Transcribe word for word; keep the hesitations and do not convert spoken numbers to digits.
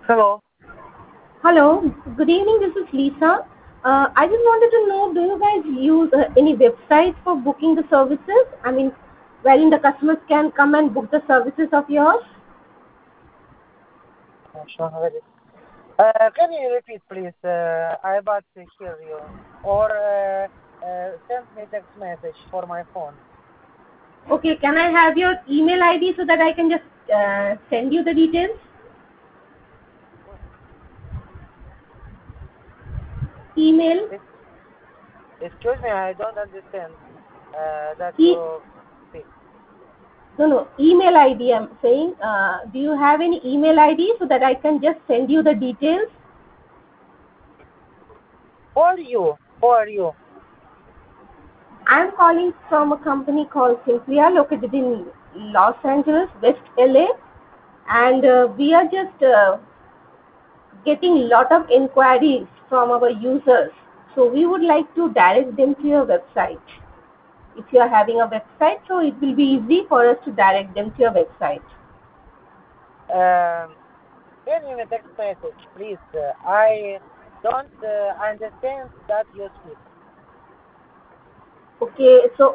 Hello. Hello, good evening. This is Lisa. Uh, I just wanted to know, do you guys use uh, any websites for booking the services? I mean, wherein the customers can come and book the services of yours? Uh, شلون هذا؟ Uh, can you repeat, please? Uh, I about to hear you. Or uh, uh, send me text message for my phone. Okay, can I have your email I D so that I can just uh, send you the details? Email? Ex- Excuse me, I don't understand uh, that E- you speak. no, no, email I D I'm saying. Uh, do you have any email I D so that I can just send you the details? Who are you? Who are you? I'm calling from a company called Simplia located in Los Angeles, West L A. And uh, we are just uh, getting lot of inquiries from our users, so we would like to direct them to your website. If you are having a website, so it will be easy for us to direct them to your website. Um, send me a text message, please. Uh, I don't uh, understand that you speak. Okay, so